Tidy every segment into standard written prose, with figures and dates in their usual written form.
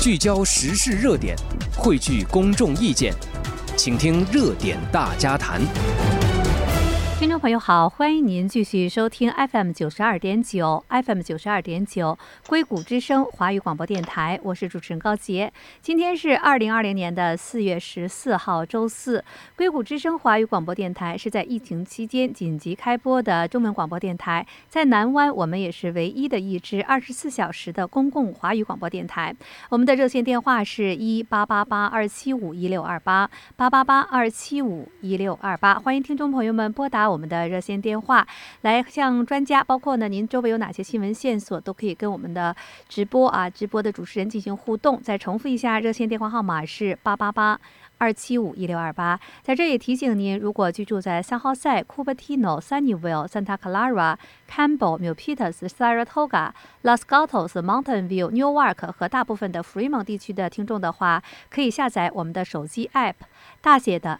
聚焦时事热点，汇聚公众意见，请听热点大家谈。 听众朋友好，欢迎您继续收听 FM 92.9 FM 92.9硅谷之声华语广播电台，我是主持人高杰。今天是2020年的4月14号周四。硅谷之声华语广播电台是在疫情期间紧急开播的中文广播电台，在南湾我们也是唯一的一支24小时的公共华语广播电台。我们的热线电话是18882751628 888-275-1628，欢迎听众朋友们拨打我们的热线电话来向专家，包括呢您周围有哪些新闻线索，都可以跟我们的直播的主持人进行互动。再重复一下，热线电话号码是888-275-1628。在这也提醒您，如果居住在三号赛、Cupertino、Sunnyvale、Santa Clara、Campbell、Milpitas、Saratoga、Los Gatos、Mountain View、Newark 和大部分的 Fremont 地区的听众的话，可以下载我们的手机 App， 大写的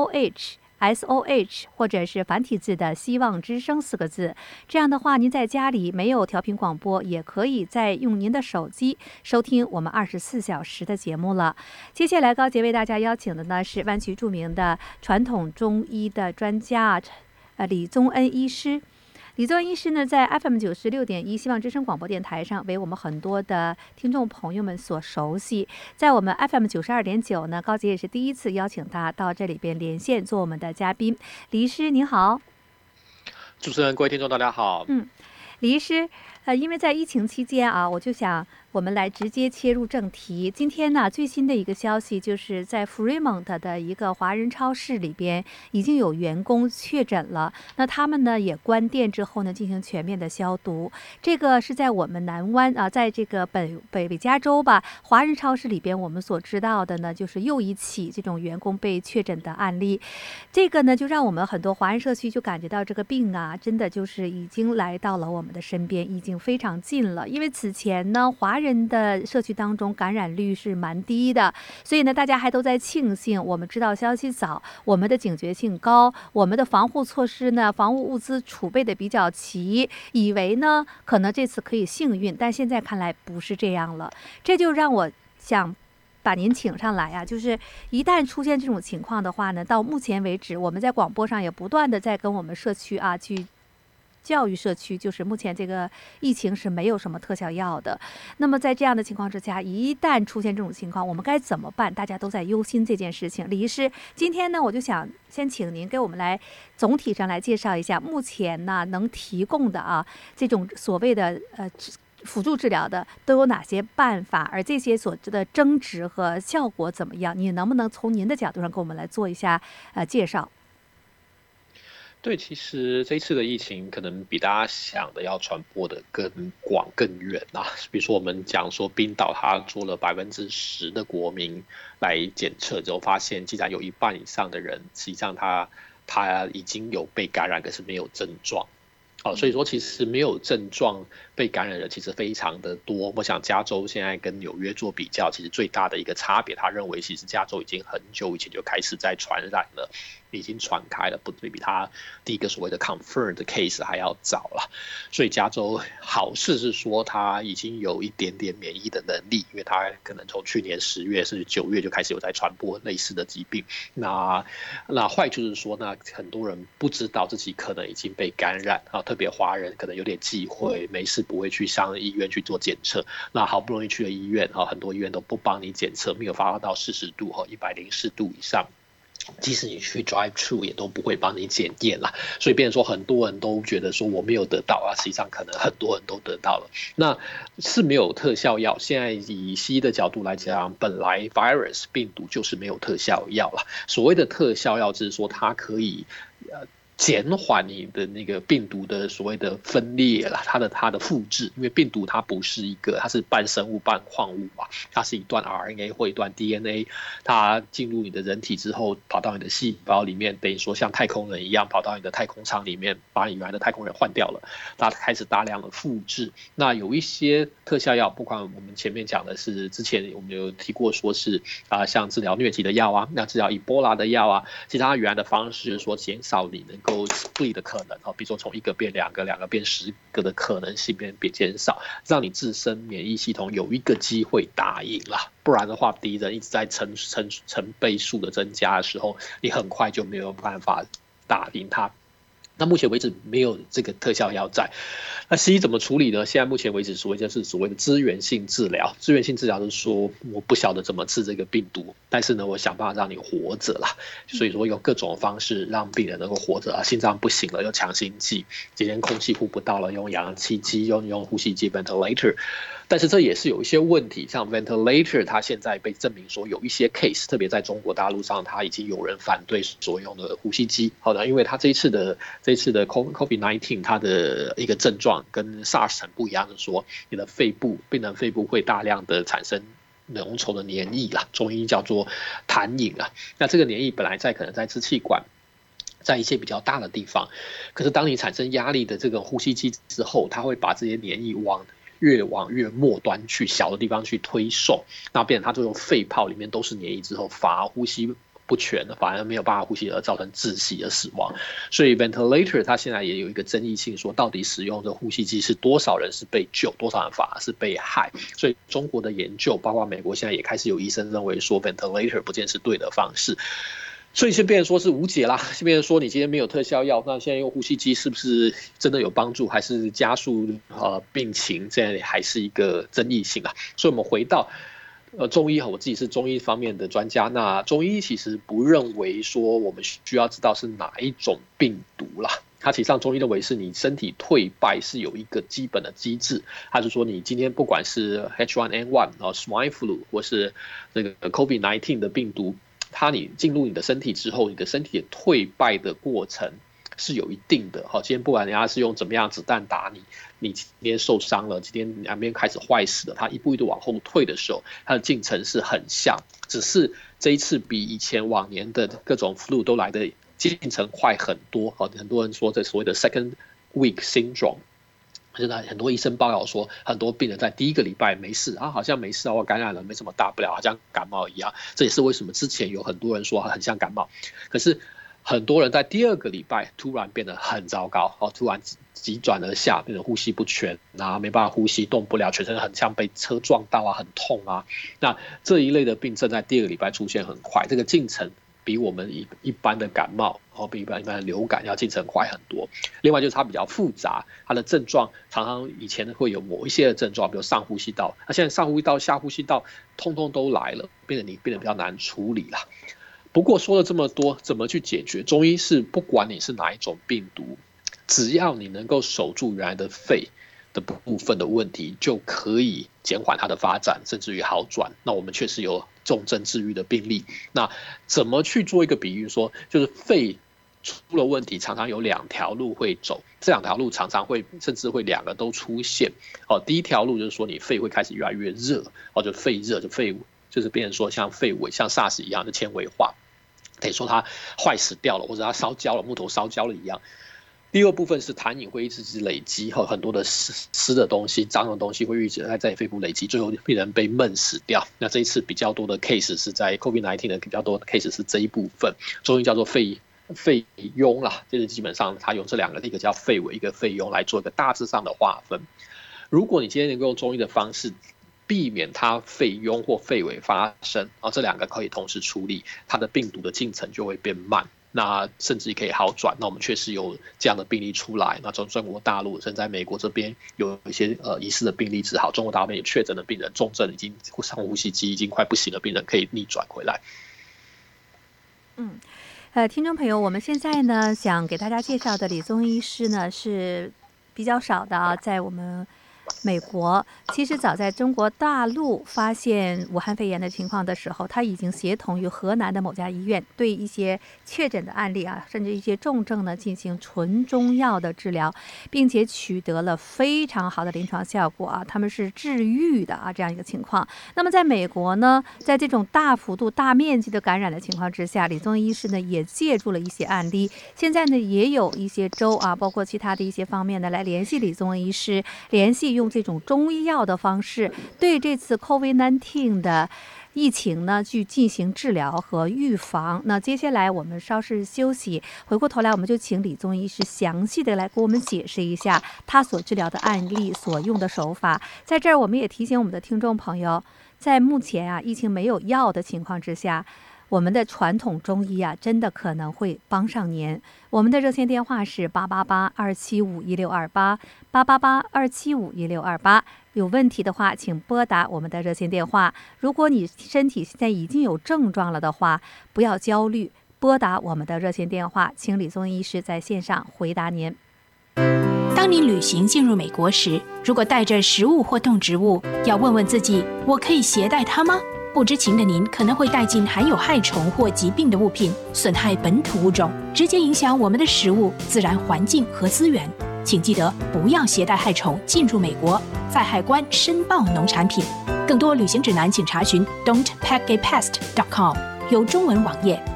SOH， 或者是繁体字的希望之声4个字。这样的话，您在家里没有调频广播，也可以再用您的手机收听我们24小时的节目了。接下来高杰为大家邀请的呢是湾区著名的传统中医的专家李宗恩医师。李宗恩医师呢，在 FM 96.1希望之声广播电台上为我们很多的听众朋友们所熟悉。在我们 FM 92.9呢，高杰也是第一次邀请他到这里边连线做我们的嘉宾。李医师您好。 主持人，各位听众大家好。 李医师，因为在疫情期间我就想我们来直接切入正题。今天呢，最新的一个消息就是在 Fremont 的一个华人超市里边已经有员工确诊了，那他们呢也关店之后呢进行全面的消毒。这个是在我们南湾在这个北加州吧，华人超市里边我们所知道的呢，就是又一起这种员工被确诊的案例。这个呢就让我们很多华人社区就感觉到这个病真的就是已经来到了我们的身边，已经非常近了。因为此前呢，华人的社区当中感染率是蛮低的，所以呢，大家还都在庆幸我们知道消息早，我们的警觉性高，我们的防护措施呢，防护物资储备的比较齐，以为呢可能这次可以幸运，但现在看来不是这样了。这就让我想把您请上来就是一旦出现这种情况的话呢，到目前为止，我们在广播上也不断的在跟我们社区去教育社区，就是目前这个疫情是没有什么特效药的。那么在这样的情况之下，一旦出现这种情况，我们该怎么办？大家都在忧心这件事情。李医师，今天呢，我就想先请您给我们来总体上来介绍一下目前呢能提供的这种所谓的辅助治疗的都有哪些办法，而这些所知的争执和效果怎么样？你能不能从您的角度上给我们来做一下介绍？ 对，其实这一次的疫情可能比大家想的要传播的更广更远比如说我们讲说冰岛它做了10%的国民来检测之后，发现竟然有1半以上的人实际上他已经有被感染，可是没有症状。所以说其实没有症状被感染的人其实非常的多。我想加州现在跟纽约做比较，其实最大的一个差别，他认为其实加州已经很久以前就开始在传染了，已经传开了，不比他第一个所谓的 confirmed case 还要早了。所以加州好事是说他已经有一点点免疫的能力，因为他可能从去年10月甚至9月就开始有在传播类似的疾病。那坏处是说呢，很多人不知道自己可能已经被感染特别华人可能有点忌讳，没事不会去上医院去做检测。那好不容易去了医院很多医院都不帮你检测，没有发到40度104度以上，即使你去 drive thru 也都不会帮你检验啦。所以变成说很多人都觉得说我没有得到实际上可能很多人都得到了。那是没有特效药，现在以西医的角度来讲，本来 virus 病毒就是没有特效药啦。所谓的特效药就是说它可以减缓你的那个病毒的所谓的分裂啦，它的复制，因为病毒它不是一个，它是半生物半矿物它是一段 RNA 或一段 DNA， 它进入你的人体之后，跑到你的细胞里面，等于说像太空人一样，跑到你的太空舱里面，把你原来的太空人换掉了，它开始大量的复制。那有一些特效药，不管我们前面讲的是之前我们有提过，说是像治疗疟疾的药那治疗伊波拉的药其实它原来的方式就是说减少你能够 split 的可能，比如说从1个变2个，2个变10个的可能性变减少，让你自身免疫系统有一个机会打赢啦。不然的话，敌人一直在成倍数的增加的时候，你很快就没有办法打赢他。那目前为止没有这个特效药在，那西医怎么处理呢？现在目前为止就是所谓的支援性治疗。支援性治疗就是说，我不晓得怎么治这个病毒，但是呢，我想办法让你活着啦。所以说用各种方式让病人能够活着，心脏不行了，用强心剂；今天空气呼不到了，用氧气机，用呼吸机 ventilator。但是这也是有一些问题，像 ventilator 它现在被证明说有一些 case， 特别在中国大陆上，它已经有人反对所用的呼吸机。好的，因为它这一次的 COVID-19 它的一个症状跟 SARS 很不一样的说，你的病人肺部会大量的产生浓稠的黏液啦，中医叫做痰饮啦。那这个黏液本来可能在支气管，在一些比较大的地方，可是当你产生压力的这个呼吸机之后，它会把这些黏液越往越末端去，小的地方去推送，那变成它这种肺泡里面都是黏液之后，反而呼吸不全，反而没有办法呼吸，而造成窒息而死亡。所以 ventilator 它现在也有一个争议性，说到底使用的呼吸机是多少人是被救，多少人反而是被害。所以中国的研究，包括美国现在也开始有医生认为说 ventilator 不见是对的方式。所以先变成说是无解啦，先变成说你今天没有特效药，那现在用呼吸机是不是真的有帮助，还是加速病情，这样还是一个争议性啊。所以我们回到中医，我自己是中医方面的专家，那中医其实不认为说我们需要知道是哪一种病毒啦。它其实上中医认为是你身体退败是有一个基本的机制，它是说你今天不管是 H1N1、Swine flu 或是这个 COVID-19 的病毒，你进入你的身体之后，你的身体退败的过程是有一定的。今天不管人家是用怎么样子弹打你，你今天受伤了，今天两边开始坏死了，它一步一步往后退的时候，它的进程是很像，只是这一次比以前往年的各种 flu 都来的进程快很多。很多人说这所谓的 second week syndrome，现在很多医生报告说，很多病人在第1个礼拜没事啊，好像没事啊，我感染了没什么大不了，好像感冒一样。这也是为什么之前有很多人说很像感冒，可是很多人在第2个礼拜突然变得很糟糕，突然急转而下，变成呼吸不全啊，没办法呼吸，动不了，全身很像被车撞到啊，很痛啊。那这一类的病症在第2个礼拜出现很快，这个进程比我们一般的感冒比一般的流感要进程快很多。另外就是它比较复杂，它的症状常常以前会有某一些的症状，比如上呼吸道，那现在上呼吸道、下呼吸道通通都来了，变得比较难处理啦。不过说了这么多，怎么去解决？中医是不管你是哪一种病毒，只要你能够守住原来的肺的部分的问题，就可以减缓它的发展，甚至于好转。那我们确实有重症治愈的病例。那怎么去做一个比喻说，就是肺出了问题，常常有2条路会走，这2条路常常会甚至会2个都出现。第一条路就是说你肺会开始越来越热，就肺热，就是变成说像肺萎，像 SARS 一样的纤维化，等于说它坏死掉了，或者它烧焦了，木头烧焦了一样。第2部分是痰饮会一直累积，很多的湿的东西、脏的东西会一直在肺部累积，最后病人被闷死掉。那这一次比较多的 case 是在 COVID-19 的比较多的 case 是这一部分，中医叫做肺痈啦，就是基本上它用这2个，一个叫肺痈，一个肺痈来做一个大致上的划分。如果你今天能够用中医的方式避免它肺痈或肺痈发生，这2个可以同时处理，它的病毒的进程就会变慢，那甚至可以好转。那我们确实有这样的病例出来，那从中国大陆甚至在美国这边有一些疑似的病例治好，中国大陆也确诊的病人重症已经上呼吸机已经快不行的病人可以逆转回来。 听众朋友，我们现在呢想给大家介绍的李宗医师呢是比较少的啊，在我们美国，其实早在中国大陆发现武汉肺炎的情况的时候，他已经协同于河南的某家医院，对一些确诊的案例啊，甚至一些重症呢进行纯中药的治疗，并且取得了非常好的临床效果啊，他们是治愈的啊这样一个情况。那么在美国呢，在这种大幅度、大面积的感染的情况之下，李宗医师呢也借助了一些案例，现在呢也有一些州啊，包括其他的一些方面呢来联系李宗医师，联系用这种中医药的方式，对这次 COVID-19 的疫情呢去进行治疗和预防。那接下来我们稍事休息，回过头来我们就请李宗医师详细的来给我们解释一下他所治疗的案例所用的手法。在这儿我们也提醒我们的听众朋友，在目前疫情没有药的情况之下，我们的传统中医真的可能会帮上您。我们的热线电话是888-275-1628，888-275-1628。有问题的话，请拨打我们的热线电话。如果你身体现在已经有症状了的话，不要焦虑，拨打我们的热线电话，请李宗医师在线上回答您。 当你旅行进入美国时，如果带着食物或动植物，要问问自己，我可以携带它吗？不知情的您可能会带进含有害虫或疾病的物品，损害本土物种，直接影响我们的食物、自然环境和资源。请记得不要携带害虫进入美国，在海关申报农产品。更多旅行指南请查询 don'tpackapest.com， 有中文网页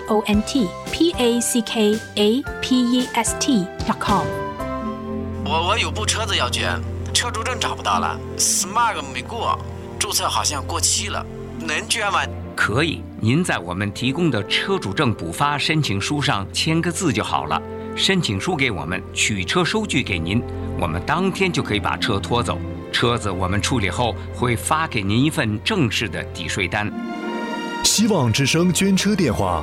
don'tpackapest.com。 我有部车子要捐，车主证找不到了 ，Smart 没过，注册好像过期了，能捐吗？ 可以，您在我们提供的车主证补发申请书上签个字就好了。申请书给我们，取车收据给您，我们当天就可以把车拖走。车子我们处理后会发给您一份正式的抵税单。 希望之声捐车电话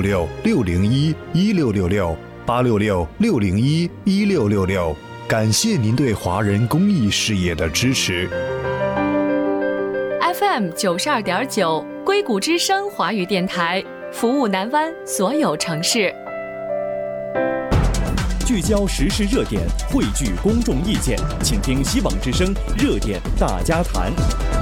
866-601-1666，866-601-1666。感谢您对华人公益事业的支持。 FM 92.9，硅谷之声华语电台，服务南湾所有城市。 聚焦时事热点，汇聚公众意见，请听希望之声热点大家谈。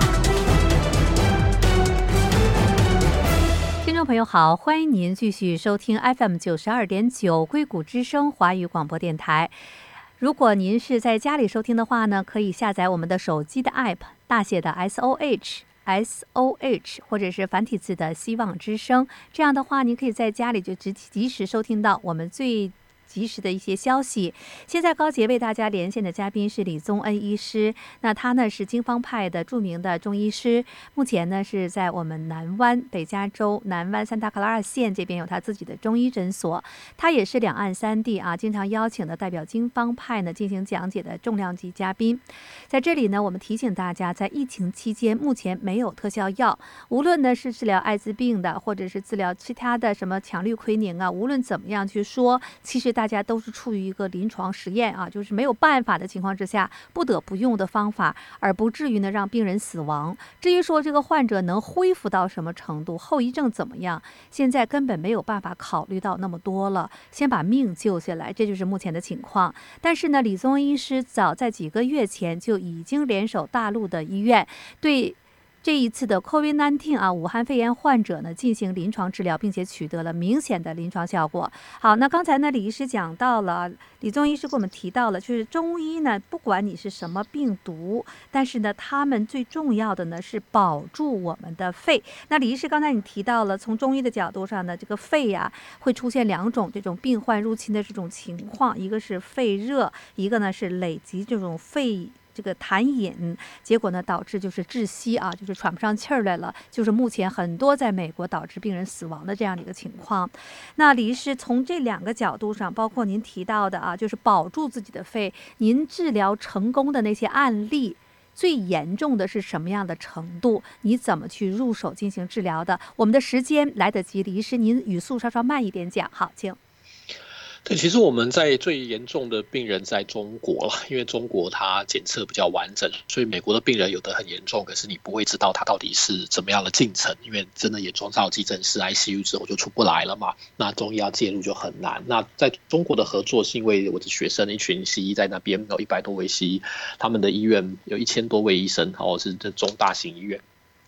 听众朋友好，欢迎您继续收听 FM 92.9硅谷之声华语广播电台。如果您是在家里收听的话呢，可以下载我们的手机的 app， 大写的 SOH， 或者是繁体字的希望之声。这样的话，您可以在家里就及时收听到我们最及时的一些消息。现在高杰为大家连线的嘉宾是李宗恩医师，那他呢是经方派的著名的中医师，目前呢是在我们南湾北加州南湾三大克拉尔县这边有他自己的中医诊所，他也是两岸三地经常邀请的代表经方派呢进行讲解的重量级嘉宾。在这里呢，我们提醒大家，在疫情期间目前没有特效药，无论呢是治疗艾滋病的，或者是治疗其他的什么羟氯喹宁无论怎么样去说，其实大家都是处于一个临床实验就是没有办法的情况之下不得不用的方法，而不至于呢让病人死亡。至于说这个患者能恢复到什么程度，后遗症怎么样，现在根本没有办法考虑到那么多了，先把命救下来，这就是目前的情况。但是呢，李宗医师早在几个月前就已经联手大陆的医院，对这一次的 COVID-19 武汉肺炎患者呢进行临床治疗，并且取得了明显的临床效果。好，那刚才呢李医师讲到了，李宗医师给我们提到了，就是中医呢不管你是什么病毒，但是呢他们最重要的呢是保住我们的肺。那李医师刚才你提到了，从中医的角度上呢，这个肺会出现两种这种病患入侵的这种情况，一个是肺热，一个呢是累积这种肺这个痰饮，结果呢导致就是窒息就是喘不上气儿来了，就是目前很多在美国导致病人死亡的这样的一个情况。那李医师从这两个角度上，包括您提到的就是保住自己的肺，您治疗成功的那些案例，最严重的是什么样的程度？你怎么去入手进行治疗的？我们的时间来得及，李医师您语速稍稍慢一点讲。好，请。 对，其实我们在最严重的病人在中国了，因为中国它检测比较完整，所以美国的病人有的很严重，可是你不会知道他到底是怎么样的进程，因为真的严重到急诊室 ICU 之后就出不来了嘛，那中医要介入就很难。那在中国的合作是因为我的学生一群西医在那边有100多位西医，他们的医院有1000多位医生是这中大型医院。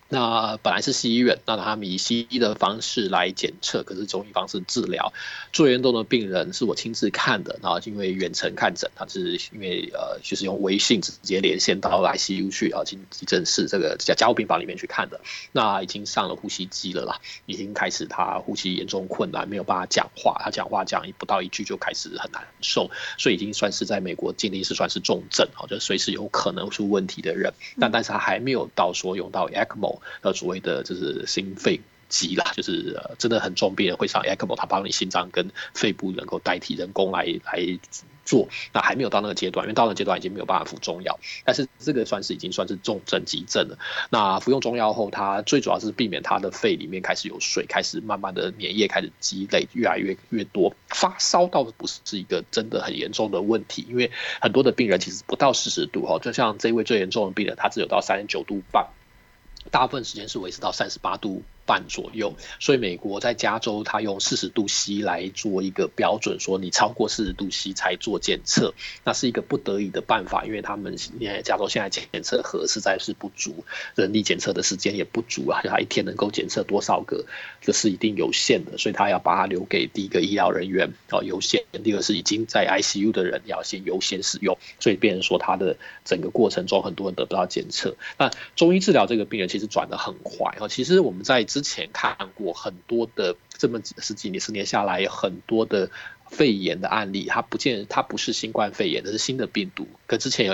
那本来是西医院，那他们以西医的方式来检测，可是中医方式治疗。最严重的病人是我亲自看的，然后因为远程看诊，他是因为就是用微信直接连线到 ICU 去进急诊室这个加护病房里面去看的。那已经上了呼吸机了啦，已经开始他呼吸严重困难，没有办法讲话，他讲话讲不到一句就开始很难受，所以已经算是在美国境内是算是重症，就随时有可能出问题的人。但是他还没有到说用到 ECMO。所谓的就是心肺机啦，就是真的很重病人会上 ECMO， 他帮你心脏跟肺部能够代替人工来做，那还没有到那个阶段，因为到那个阶段已经没有办法服中药，但是这个已经算是重症急症了。那服用中药后，他最主要是避免他的肺里面开始有水，开始慢慢的粘液开始积累，越来越多。发烧倒不是一个真的很严重的问题，因为很多的病人其实不到40度，就像这一位最严重的病人，他只有到39度半。大部分时间是维持到38度半左右，所以美国在加州，他用40度C 来做一个标准，说你超过40度C 才做检测，那是一个不得已的办法，因为他们加州现在检测盒实在是不足，人力检测的时间也不足啊，他一天能够检测多少个，这是一定有限的，所以他要把它留给第一个医疗人员优先，第二个是已经在 ICU 的人要先优先使用，所以变成说他的整个过程中很多人得不到检测。那中医治疗这个病人其实转得很快，其实我们在之前看过很多的这么10年下来，很多的肺炎的案例，它不是新冠肺炎，这是新的病毒，跟之前有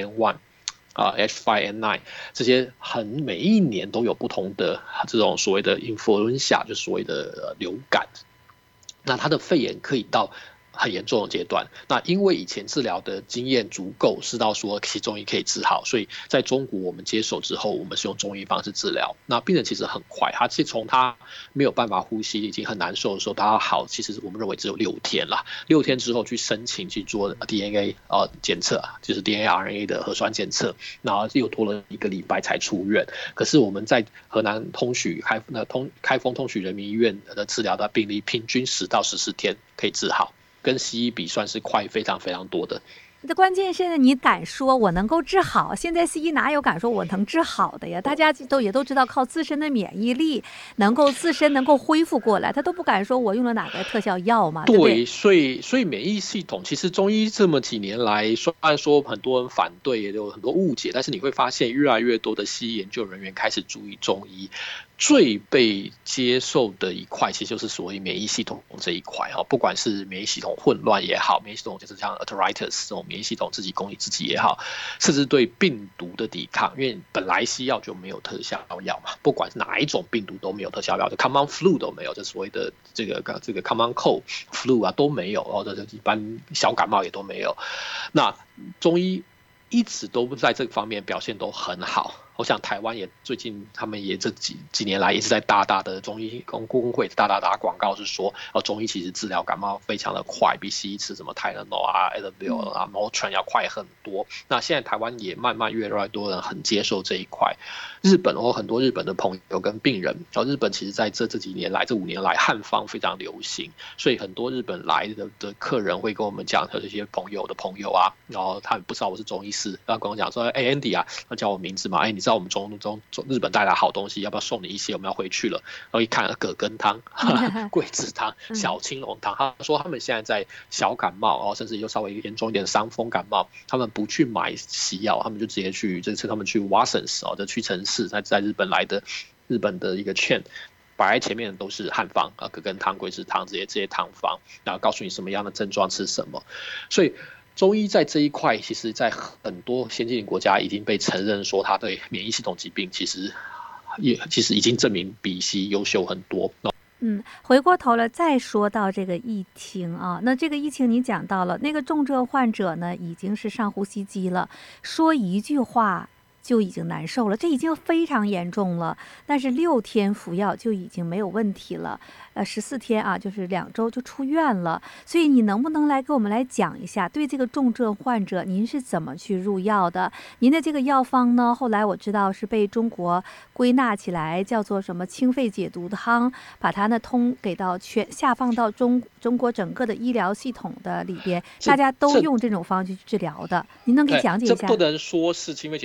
H1N1、H5N9 这些每一年都有不同的这种所谓的 influenza， 就是所谓的流感，那它的肺炎可以到很严重的阶段，那因为以前治疗的经验足够，知道说其实中医可以治好，所以在中国我们接手之后，我们是用中医方式治疗。那病人其实很快，他其实从他没有办法呼吸，已经很难受的时候，他好，其实我们认为只有6天啦。6天之后去申请去做 DNA 检测，就是 DNA RNA 的核酸检测，然后又拖了1个礼拜才出院。可是我们在河南开封通许人民医院的治疗的病例，平均10到14天可以治好。跟西医比算是快非常非常多的。 关键是你敢说我能够治好，现在西医哪有敢说我能治好的呀？大家也都知道靠自身的免疫力自身能够恢复过来，他都不敢说我用了哪个特效药嘛。对， 所以免疫系统其实中医这么几年来，虽然说很多人反对，也有很多误解，但是你会发现越来越多的西医研究人员开始注意中医。最被接受的一块其实就是所谓免疫系统这一块，不管是免疫系统混乱也好，免疫系统就是像 arthritis 这种免疫系统自己攻击自己也好，甚至对病毒的抵抗，因为本来西药就没有特效药嘛，不管是哪一种病毒都没有特效药，就 common flu 都没有，就所谓的这个 common cold flu 啊都没有，这一般小感冒也都没有。那中医一直都在这方面表现都很好。我想台湾也最近他们也这几年来也是在大的中医工会大打广告，是说中医其实治疗感冒非常的快，比西医吃什么泰诺啊、Advil 啊、Motrin 要快很多。那现在台湾也慢慢越来越多人很接受这一块。日本很多日本的朋友跟病人，日本其实在这几年来这5年来汉方非常流行，所以很多日本来的客人会跟我们讲，这些朋友的朋友啊，然后他们不知道我是中医师，然后跟我讲说Andy 啊，他叫我名字嘛，你知道我们日本带来好东西，要不要送你一些？我们要回去了。然后一看葛根汤、桂枝汤、小青龙汤，他说他们现在在小感冒甚至又稍微严重一点的伤风感冒，他们不去买西药，他们就直接去这次他们去 Watsons 的屈臣氏，在日本来的日本的一个 chain。摆在前面的都是汉方葛根汤、桂枝汤这些汤方，然后告诉你什么样的症状吃什么，所以。中医在这一块，其实在很多先进国家已经被承认说，它对免疫系统疾病其实已经证明比西医优秀很多。 回过头了再说到这个疫情啊，那这个疫情你讲到了，那个重症患者呢已经是上呼吸机了，说一句话就已经难受了，这已经非常严重了。但是6天服药就已经没有问题了，14天啊，就是2周就出院了。所以你能不能给我们来讲一下，对这个重症患者您是怎么去入药的？您的这个药方呢，后来我知道是被中国归纳起来，叫做什么清肺解毒汤，把它呢给到下放到中国整个的医疗系统的里边，大家都用这种方式去治疗的。您能给讲解一下？ 这不能说是清肺解毒汤，是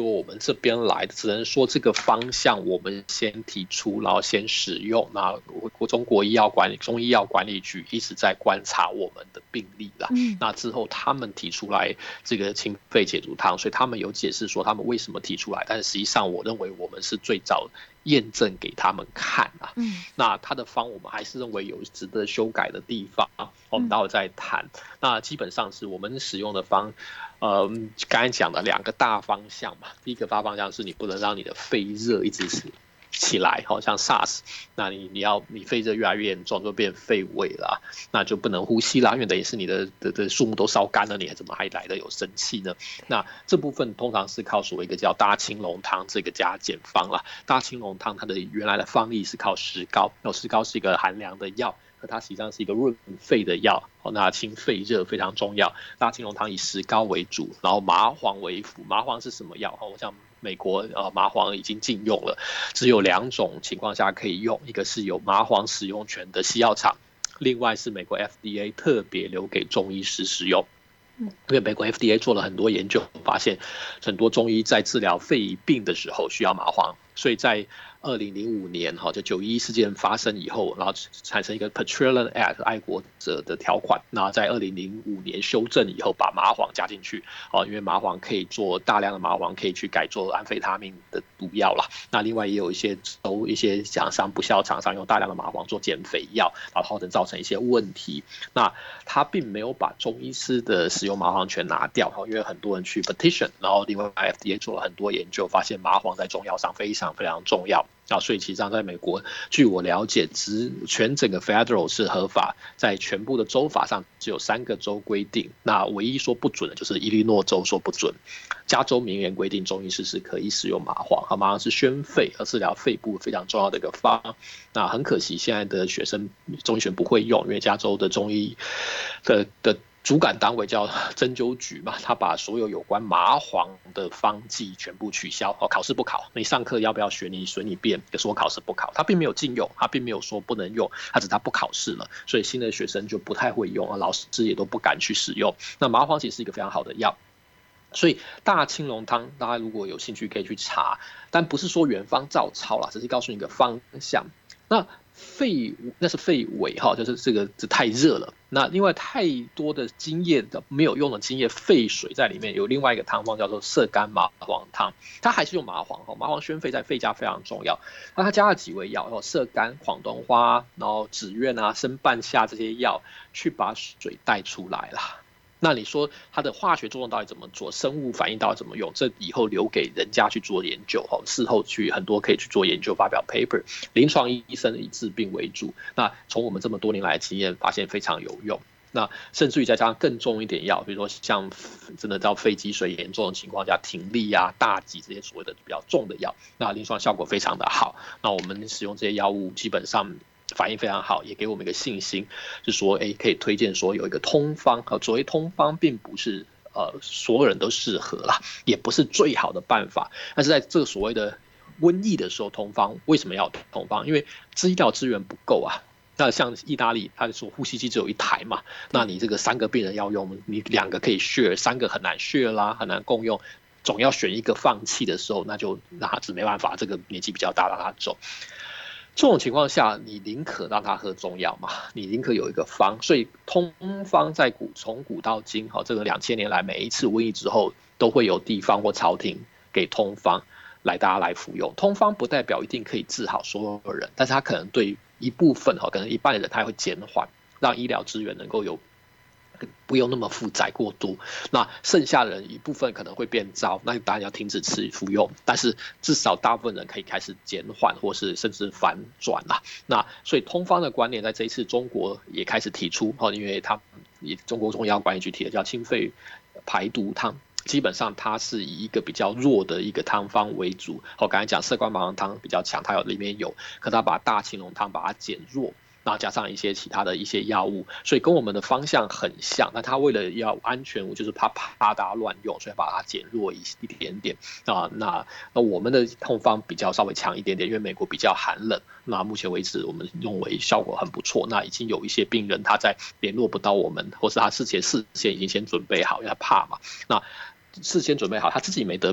我们这边来的，只能说这个方向我们先提出，然后先使用。那中医药管理局一直在观察我们的病例啦。那之后他们提出来这个清肺解毒汤，所以他们有解释说他们为什么提出来，但是实际上我认为我们是最早验证给他们看啊。那他的方我们还是认为有值得修改的地方，我们待会再谈。那基本上是我们使用的方，刚才讲的2个大方向嘛。第一个大方向是你不能让你的肺热一直起来，好像 SARS， 那你肺热越来越严重，就变肺痿了，那就不能呼吸啦，因为等于是你的树木都烧干了，你怎么还来得有生气呢？那这部分通常是靠所谓一个叫大青龙汤这个加减方啦。大青龙汤它的原来的方例是靠石膏，石膏是一个寒凉的药，可它实际上是一个润肺的药，那清肺热非常重要。大青龙汤以石膏为主，然后麻黄为辅。麻黄是什么药？我想美国麻黄已经禁用了，只有2种情况下可以用，一个是有麻黄使用权的西药厂，另外是美国 FDA 特别留给中医师使用。因为美国 FDA 做了很多研究，发现很多中医在治疗肺病的时候需要麻黄，所以在2005年就911事件发生以后，然后产生一个 Patriot Act 爱国者的条款，那在2005年修正以后把麻黄加进去，因为麻黄可以做大量的麻黄可以去改做安非他命的毒药啦。那另外也有一些厂商不肖厂商用大量的麻黄做减肥药，然后造成一些问题。那他并没有把中医师的使用麻黄权拿掉，因为很多人去 petition， 然后另外 FDA 做了很多研究，发现麻黄在中药上非常非常重要。所以其实上在美国，据我了解，全整个 Federal 是合法，在全部的州法上只有3个州规定，那唯一说不准的就是伊利诺州说不准，加州明言规定中医师是可以使用麻黄，麻黄是宣肺和治疗肺部非常重要的一个方。那很可惜现在的学生中医学不会用，因为加州的中医的主管单位叫针灸局嘛，他把所有有关麻黄的方剂全部取消，考试不考，你上课要不要学你随你便，可是我考试不考，他并没有禁用，他并没有说不能用，他只是他不考试了，所以新的学生就不太会用，老师也都不敢去使用。那麻黄其实是一个非常好的药，所以大青龙汤大家如果有兴趣可以去查，但不是说原方照抄啦，只是告诉你一个方向。那是肺痿，就是这个太热了。那另外太多的津液的没有用的津液沸水在里面，有另外一个汤方叫做射干麻黄汤，它还是用麻黄，麻黄宣肺在肺家非常重要。那它加了几味药，射干、广东花，然后紫苑啊、生半夏这些药，去把水带出来啦。那你说它的化学作用到底怎么做，生物反应到底怎么用，这以后留给人家去做研究，事后去很多可以去做研究发表 paper。 临床医生以治病为主，那从我们这么多年来的经验发现非常有用。那甚至于再加上更重一点药，比如说像真的到肺积水严重的情况下，停利啊、大戟这些所谓的比较重的药，那临床效果非常的好。那我们使用这些药物基本上反应非常好，也给我们一个信心，就是说可以推荐说有一个通方。所谓通方并不是所有人都适合啦，也不是最好的办法，但是在这个所谓的瘟疫的时候，通方为什么要通方？因为医疗资源不够啊。那像意大利，他说呼吸机只有1台嘛，那你这个3个病人要用，你2个可以 share，3个很难 share 啦，很难共用，总要选一个放弃的时候，那就让他没办法，这个年纪比较大让他走。这种情况下，你宁可让他喝中药嘛，你宁可有一个方。所以通方在从古到今，这个2000年来每一次瘟疫之后，都会有地方或朝廷给通方来大家来服用。通方不代表一定可以治好所有人，但是它可能对一部分可能一半的人他会减缓，让医疗资源能够有不用那么负载过多。那剩下的人一部分可能会变糟，那当然要停止服用，但是至少大部分人可以开始减缓，或是甚至反转啦。那所以通方的观念在这一次中国也开始提出，因为中国中医药管理局提的叫清肺排毒汤。基本上它是以一个比较弱的一个汤方为主，刚才讲射关麻黄汤比较强，它里面有，可它把大青龙汤把它减弱，然后加上一些其他的一些药物，所以跟我们的方向很像。那它为了要安全，就是怕大家乱用，所以把它减弱一点点啊。那我们的通方比较稍微强一点点，因为美国比较寒冷。那目前为止，我们认为效果很不错。那已经有一些病人他在联络不到我们，或是他事前已经先准备好，因为他怕嘛。那事先准备好，他自己没得病，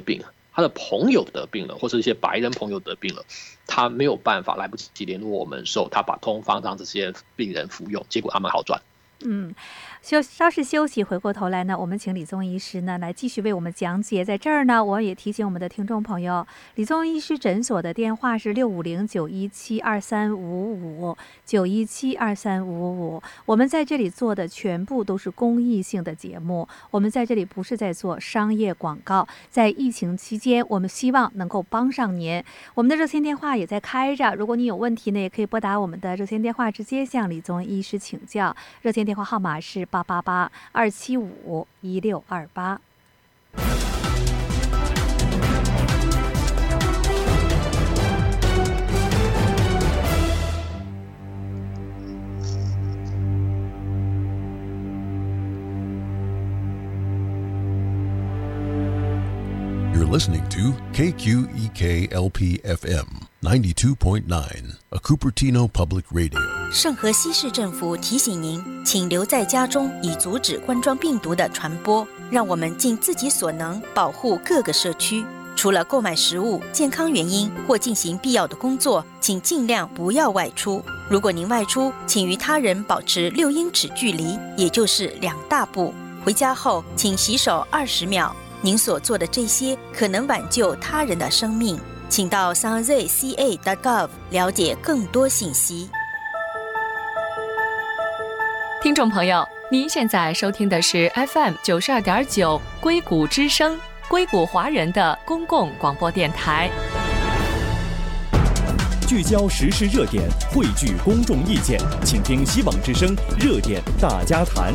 他的朋友得病了，或是一些白人朋友得病了，他没有办法来不及联络我们的时候，他把通方让这些病人服用，结果他们好转。 稍事休息，回过头来呢，我们请李宗医师呢来继续为我们讲解。在这儿呢，我也提醒我们的听众朋友，李宗医师诊所的电话是650-917-2355，917-2355。我们在这里做的全部都是公益性的节目，我们在这里不是在做商业广告。在疫情期间，我们希望能够帮上您。我们的热线电话也在开着，如果你有问题呢，也可以拨打我们的热线电话，直接向李宗医师请教。热线电话号码是888-275-1628。 You're listening to KQEK-LP-FM 92.9, a Cupertino Public Radio. 圣荷西市政府提醒您，请留在家中，以阻止冠状病毒的传播。让我们尽自己所能，保护各个社区。除了购买食物、健康原因或进行必要的工作，请尽量不要外出。如果您外出，请与他人保持6英尺距离，也就是2大步。回家后，请洗手20秒。您所做的这些可能挽救他人的生命。请到 sanjoseca.gov 了解更多信息。 听众朋友，您现在收听的是 FM 92.9硅谷之声，硅谷华人的公共广播电台。 聚焦时事热点，汇聚公众意见，请听希望之声热点大家谈。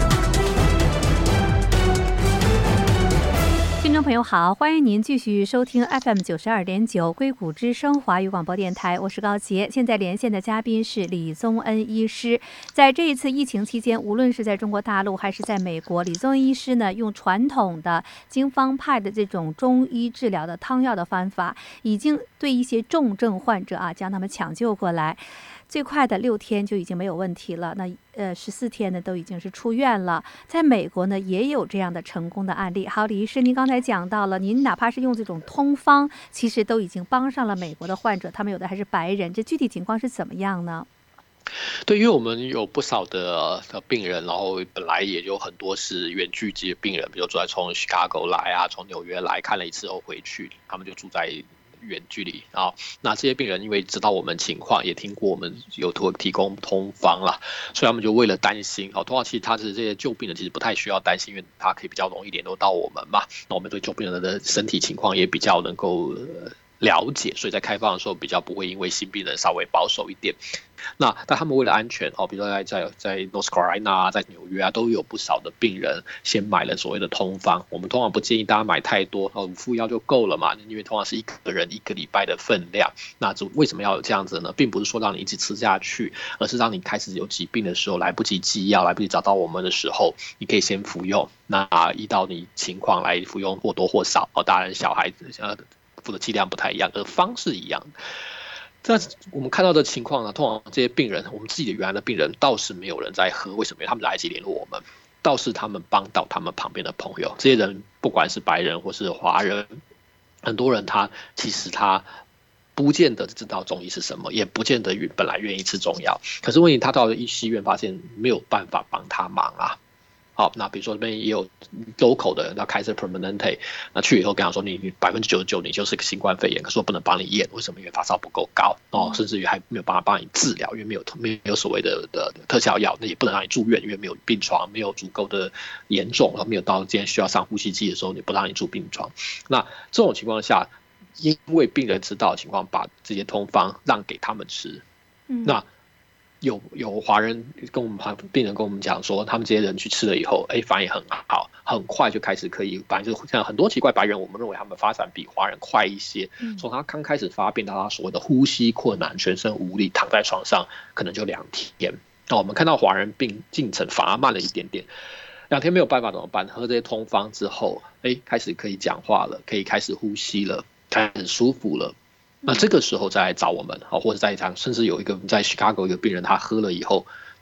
听众朋友好，欢迎您继续收听 FM 92.9硅谷之声华语广播电台，我是高杰。现在连线的嘉宾是李宗恩医师。在这一次疫情期间，无论是在中国大陆还是在美国，李宗恩医师呢用传统的经方派的这种中医治疗的汤药的方法，已经对一些重症患者将他们抢救过来。最快的6天就已经没有问题了，那14天呢都已经是出院了。在美国呢也有这样的成功的案例。好，李医师，您刚才讲到了，您哪怕是用这种通方，其实都已经帮上了美国的患者，他们有的还是白人，这具体情况是怎么样呢？ 对，因为我们有不少的病人，然后本来也有很多是远距离的病人，比如说从 Chicago 来从纽约来，看了一次后回去，他们就住在远距离那这些病人因为知道我们情况，也听过我们有提供通方啦，所以他们就为了担心通常其实他是这些旧病人其实不太需要担心，因为他可以比较容易联络到我们嘛，那我们对旧病人的身体情况也比较能够了解，所以在开放的时候比较不会因为新病人稍微保守一点。那但他们为了安全比如说在 North Carolina 在纽约都有不少的病人先买了所谓的通方。我们通常不建议大家买太多，5副药就够了嘛，因为通常是一个人1个礼拜的分量。那为什么要有这样子呢？并不是说让你一直吃下去，而是让你开始有疾病的时候来不及寄药，来不及找到我们的时候，你可以先服用，那依照你情况来服用，或多或少大人小孩服的剂量不太一样，而方式一样。但我们看到的情况呢，通常这些病人，我们自己的原来的病人倒是没有人在喝，为什么？他们来得及联络我们，倒是他们帮到他们旁边的朋友。这些人不管是白人或是华人，很多人其实他不见得知道中医是什么，也不见得本来愿意吃中药，可是问题他到了医院发现没有办法帮他忙啊。好，那比如说这边也有 local 的那Kaiser Permanente， 那去以后跟他说你99%你就是个新冠肺炎，可是我不能帮你验，为什么？因为发烧不够高甚至于还没有办法帮你治疗，因为没有所谓的特效药，那也不能让你住院，因为没有病床，没有足够的严重，没有到今天需要上呼吸机的时候，你不让你住病床。那这种情况下，因为病人知道的情况，把这些通方让给他们吃，那有华人病人跟我们讲说，他们这些人去吃了以后，反应很好，很快就开始可以，反正就像很多奇怪白人，我们认为他们发展比华人快一些，从他刚开始发病到他所谓的呼吸困难、全身无力，躺在床上可能就2天。那我们看到华人病进程反而慢了一点点，2天没有办法怎么办？喝这些通方之后，开始可以讲话了，可以开始呼吸了，开始舒服了。那这个时候再来找我们，或者再讲，甚至有一个在 Chicago 一个病人，他喝了以后，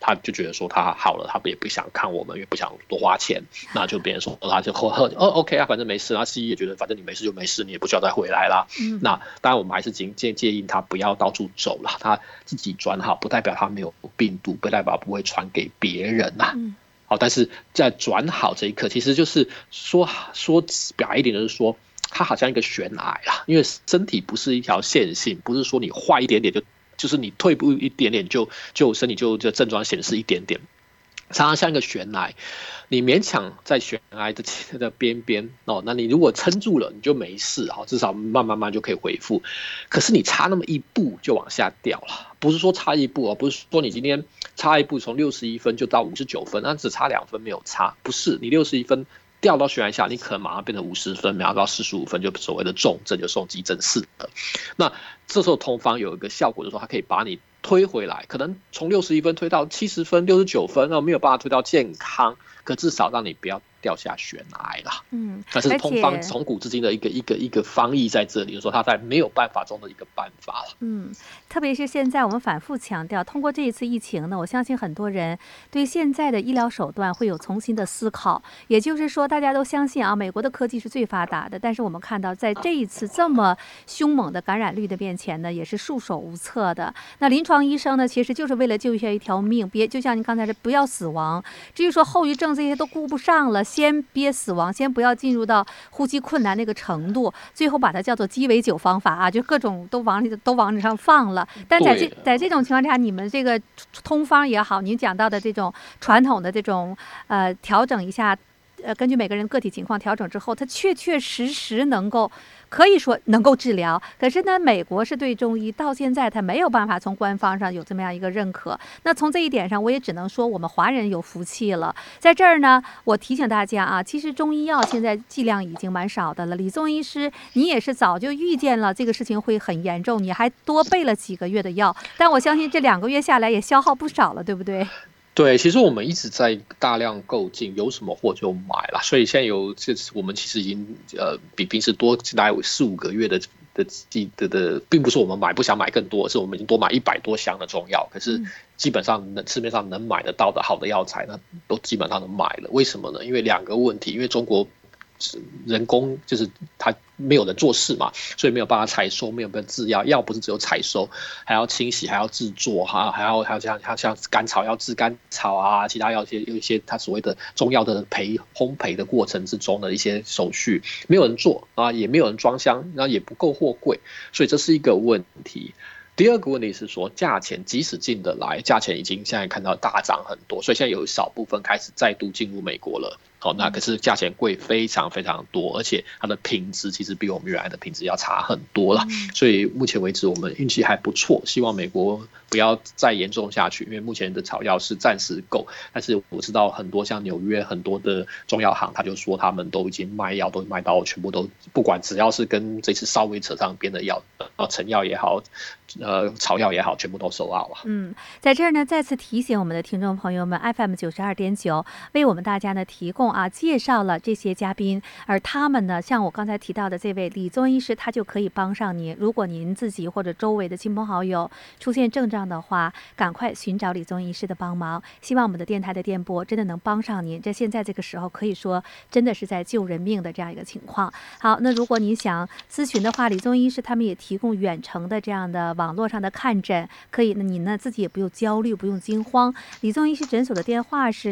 他就觉得说他好了，他也不想看我们，也不想多花钱，那就别人说他就OK 啊，反正没事。然后西医也觉得反正你没事就没事，你也不需要再回来啦。那当然我们还是建议他不要到处走了，他自己转好，不代表他没有病毒，不代表不会传给别人啦。好，但是在转好这一刻，其实就是说白一点，就是说它好像一个悬崖啦，因为身体不是一条线性，不是说你坏一点点就是你退步一点点就身体就症状显示一点点，常常像一个悬崖，你勉强在悬崖的边边那你如果撑住了，你就没事，至少慢慢就可以恢复。可是你差那么一步就往下掉了，不是说差一步不是说你今天差一步从61分就到59分，那只差2分没有差，不是你61分掉到悬崖下，你可能马上变成50分，马上到45分，就所谓的重症，就送急诊室了。那这时候通方有一个效果，就是说它可以把你推回来，可能从61分推到70分、69分，没有办法推到健康，可至少让你不要掉下悬崖啦。但是通方从古至今的一个方义在这里，就是说它在没有办法中的一个办法了。 特别是现在我们反复强调，通过这一次疫情呢，我相信很多人对现在的医疗手段会有重新的思考。也就是说，大家都相信美国的科技是最发达的，但是我们看到在这一次这么凶猛的感染率的面前呢，也是束手无策的。那临床医生呢，其实就是为了救下一条命，就像您刚才说，不要死亡。至于说后遗症这些都顾不上了，先别死亡，先不要进入到呼吸困难那个程度，最后把它叫做鸡尾酒方法就各种都往上放了。但在这种情况下，你们这个通方也好，您讲到的这种传统的这种调整一下，根据每个人个体情况调整之后，它确实可以说能够治疗。可是呢，美国是对中医到现在它没有办法从官方上有这么样一个认可。那从这一点上，我也只能说我们华人有福气了。在这儿呢，我提醒大家其实中医药现在剂量已经蛮少的了。李宗医师，你也是早就预见了这个事情会很严重，你还多备了几个月的药，但我相信这2个月下来也消耗不少了，对不对？ 对，其实我们一直在大量购进，有什么货就买了，所以现在我们其实已经比平时多大概4-5个月的，并不是我们不想买更多，是我们已经多买100多箱的中药，可是基本上市面上能买得到的好的药材呢，都基本上都买了。为什么呢？因为2个问题，因为中国人工就是他没有人做事嘛，所以没有办法采收，没有办法制药，药不是只有采收，还要清洗，还要制作，还要像甘草要制甘草其他有一些他所谓的中药的烘焙的过程之中的一些手续，没有人做也没有人装箱，然后也不够货柜，所以这是一个问题。第二个问题是说，价钱即使进得来，价钱已经现在看到大涨很多，所以现在有一少部分开始再度进入美国了。那可是价钱贵非常非常多，而且它的品质其实比我们原来的品质要差很多了。所以目前为止我们运气还不错，希望美国不要再严重下去，因为目前的草药是暂时够，但是我知道很多像纽约很多的中药行，他就说他们都已经卖药，都卖到全部都不管，只要是跟这次稍微扯上边的药，成药也好，草药也好，全部都收out了。 在这儿呢，再次提醒我们的听众朋友们 ，FM 92.9为我们大家呢提供介绍了这些嘉宾，而他们呢，像我刚才提到的这位李宗医师，他就可以帮上您。如果您自己或者周围的亲朋好友出现症状的话，赶快寻找李宗医师的帮忙。希望我们的电台的电波真的能帮上您。现在这个时候可以说真的是在救人命的这样一个情况。好，那如果您想咨询的话，李宗医师他们也提供远程的这样的网络上的看诊，可以您呢自己也不用焦虑，不用惊慌。李宗医师诊所的电话是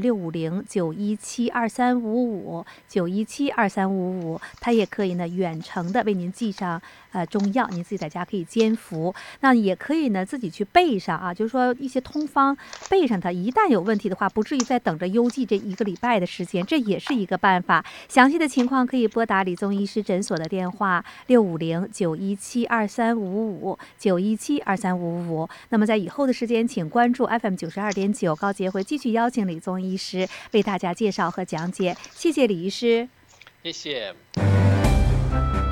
650-917-2355，917-2355，他也可以呢远程的为您寄上中药，您自己在家可以煎服。那也可以呢自己去备上就是说一些通方备上它，一旦有问题的话，不至于再等着邮寄这1个礼拜的时间，这也是一个办法。详细的情况可以拨打李宗医师诊所的电话650-917-2355，917-2355。那么在以后的时间，请关注 FM 92.9高捷会，继续邀请李宗医师为大家介绍和讲解。谢谢李医师， 谢谢。